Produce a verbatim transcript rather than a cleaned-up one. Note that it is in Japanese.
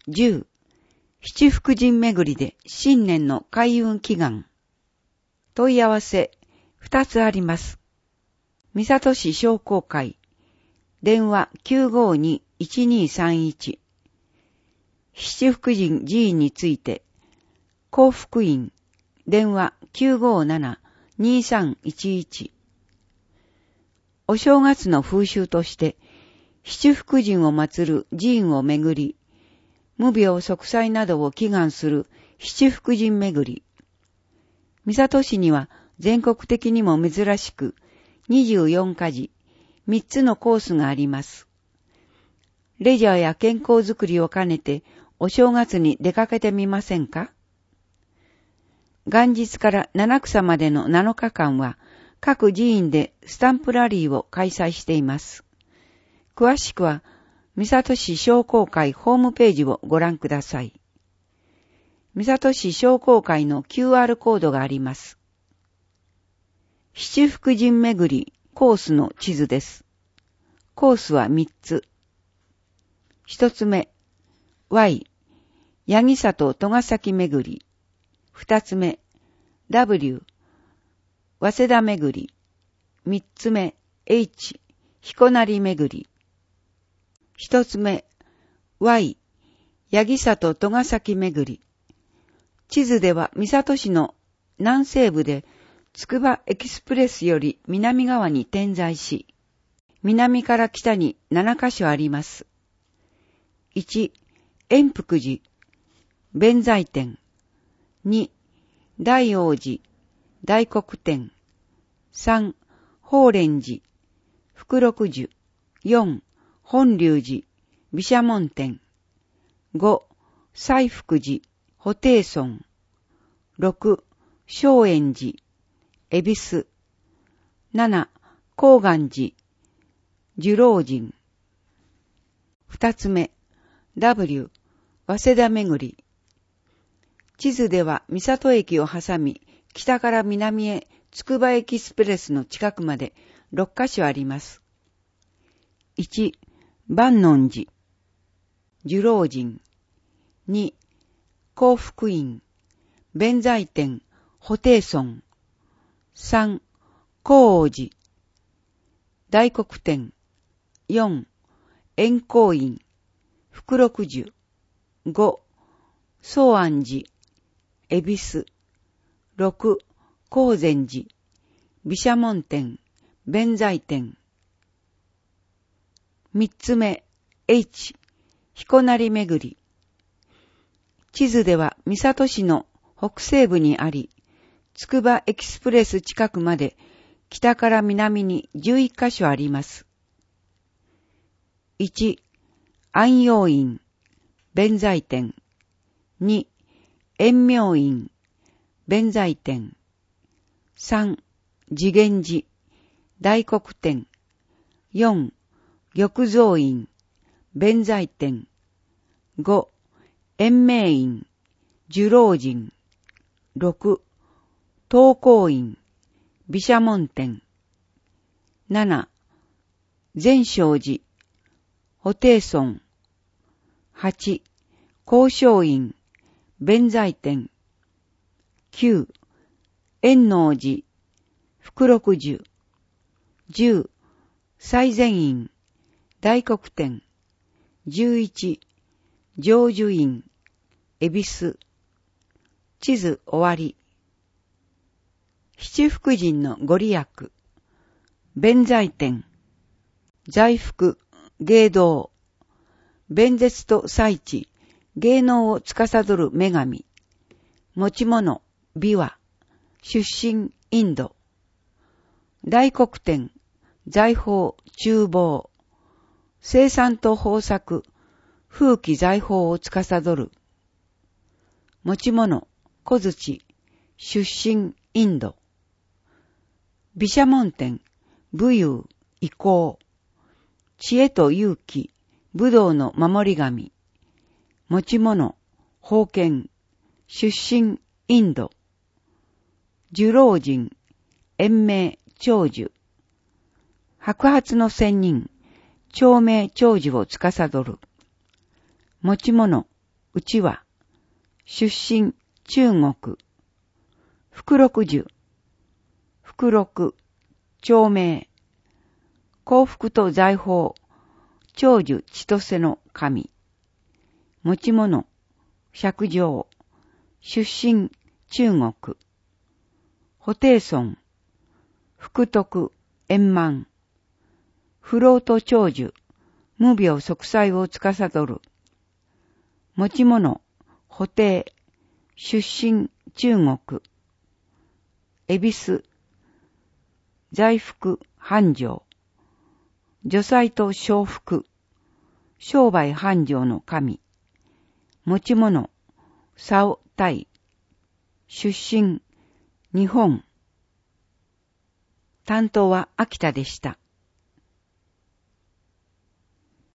じゅう、七福神巡りで新年の開運祈願。問い合わせ、二つあります。三郷市商工会、電話 きゅうごに いちにさんいち。七福神寺院について、幸福院、電話 きゅうごなな にさんいちいち。お正月の風習として、七福神を祀る寺院を巡り、無病息災などを祈願する七福神巡り。三郷市には全国的にも珍しく、にじゅうよんかじ、みっつのコースがあります。レジャーや健康づくりを兼ねて、お正月に出かけてみませんか？元日から七草までのなのかかんは、各寺院でスタンプラリーを開催しています。詳しくは、三郷市商工会ホームページをご覧ください。三郷市商工会の キューアール コードがあります。七福神巡りコースの地図です。コースはみっつ。一つ目、Y、八木里戸ヶ崎巡り。二つ目、W、早稲田巡り。三つ目、H、彦成巡り。一つ目、Y、八木里戸ヶ崎巡り。地図では三郷市の南西部でつくばエキスプレスより南側に点在し、南から北にななかしょあります。いち、円福寺、弁財天。に、大王寺、大黒天。さん、法蓮寺、福禄寿。よん、本龍寺、毘沙門天。ご、西福寺、布袋尊。ろく、正円寺、恵比寿。なな、高岩寺、寿老神。二つ目、W、早稲田巡り。地図では三郷駅を挟み、北から南へつくばエキスプレスの近くまでろっかしょあります。いち、万能寺、寿老神。に、幸福院、弁財天、布袋尊。さん、高王寺、大黒天。よん、円光院、福禄寿。ご、宗安寺、恵比寿。ろく、高禅寺、毘沙門天、弁財天。三つ目、H、彦成巡り。地図では三郷市の北西部にあり、つくばエキスプレス近くまで北から南にじゅういっかしょあります。いち、安養院、弁財天。に、円明院、弁財天。さん、次元寺、大黒天。よん、玉蔵院、弁財天。ご、延命院、寿老神。ろく、東光院、毘沙門天。なな、善勝寺、布袋尊。はち、高昌院、弁財天。きゅう、円能寺、福禄寿。じゅう、最善院、大黒天。じゅういち、成就院、恵比寿。地図終わり。七福神のご利益。弁財天。財福、芸道。弁舌と祭地、芸能を司る女神。持ち物、琵琶。出身、インド。大黒天、財宝、厨房。生産と豊作、風紀財宝を司る。持ち物、小槌。出身、インド。毘沙門天、武勇、意向。知恵と勇気、武道の守り神。持ち物、宝剣。出身、インド。寿老神、延命、長寿。白髪の仙人、長命長寿を司る。持ち物、 うちは、出身、中国。福禄寿。福禄、長命。幸福と財宝、長寿千歳の神。持ち物、釈上。出身、中国。布袋尊。福徳、円満。不老と長寿、無病息災を司る。持ち物、布袋。出身、中国。恵比寿。財福、繁盛。助祭と承福。商売繁盛の神。持ち物、佐太。出身、日本。担当は秋田でした。